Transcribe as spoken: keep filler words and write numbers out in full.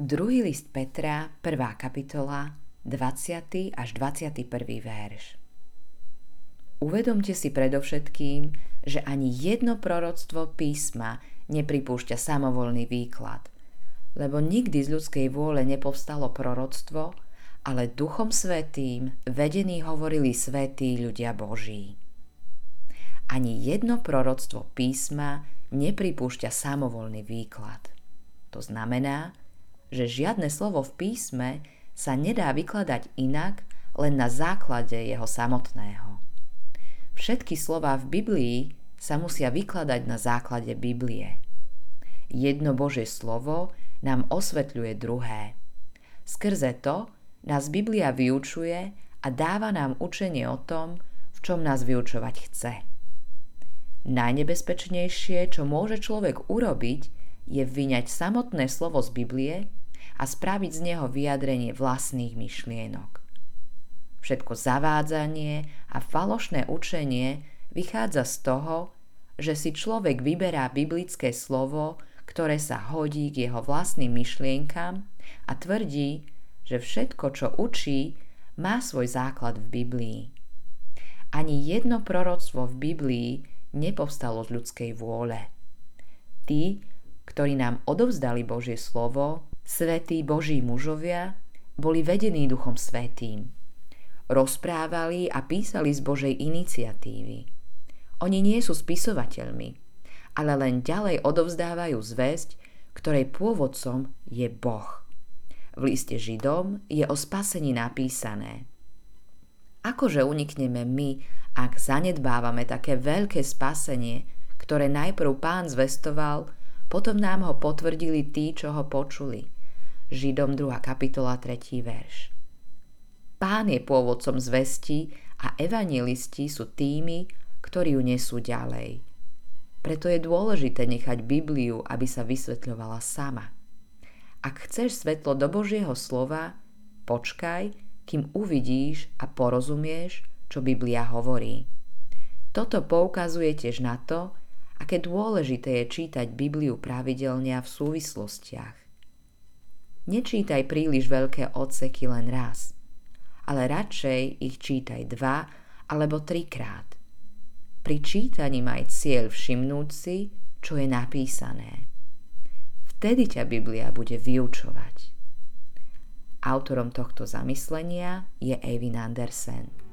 Druhý list Petra, prvá kapitola, dvadsiaty až dvadsiaty prvý verš. Uvedomte si predovšetkým, že ani jedno proroctvo písma nepripúšťa samovolný výklad, lebo nikdy z ľudskej vôle nepovstalo proroctvo, ale Duchom Svätým vedení hovorili svätí ľudia Boží. Ani jedno proroctvo písma nepripúšťa samovolný výklad. To znamená, že žiadne slovo v písme sa nedá vykladať inak len na základe jeho samotného. Všetky slová v Biblii sa musia vykladať na základe Biblie. Jedno Božie slovo nám osvetľuje druhé. Skrze to nás Biblia vyučuje a dáva nám učenie o tom, v čom nás vyučovať chce. Najnebezpečnejšie, čo môže človek urobiť, je vyňať samotné slovo z Biblie a spraviť z neho vyjadrenie vlastných myšlienok. Všetko zavádzanie a falošné učenie vychádza z toho, že si človek vyberá biblické slovo, ktoré sa hodí k jeho vlastným myšlienkam a tvrdí, že všetko, čo učí, má svoj základ v Biblii. Ani jedno proroctvo v Biblii nepovstalo z ľudskej vôle. Tí, ktorí nám odovzdali Božie slovo, svätí Boží mužovia, boli vedení Duchom Svätým. Rozprávali a písali z Božej iniciatívy. Oni nie sú spisovateľmi, ale len ďalej odovzdávajú zvesť, ktorej pôvodcom je Boh. V liste Židom je o spasení napísané: Akože unikneme my, ak zanedbávame také veľké spasenie, ktoré najprv Pán zvestoval, potom nám ho potvrdili tí, čo ho počuli. Židom druhá kapitola tretí verš. Pán je pôvodcom zvesti a evanjelisti sú tými, ktorí ju nesú ďalej. Preto je dôležité nechať Bibliu, aby sa vysvetľovala sama. Ak chceš svetlo do Božieho slova, počkaj, kým uvidíš a porozumieš, čo Biblia hovorí. Toto poukazuje tiež na to, aké dôležité je čítať Bibliu pravidelne a v súvislostiach. Nečítaj príliš veľké odseky len raz, ale radšej ich čítaj dva alebo trikrát. Pri čítaní maj cieľ všimnúť si, čo je napísané. Vtedy ťa Biblia bude vyučovať. Autorom tohto zamyslenia je Eivind Andersen.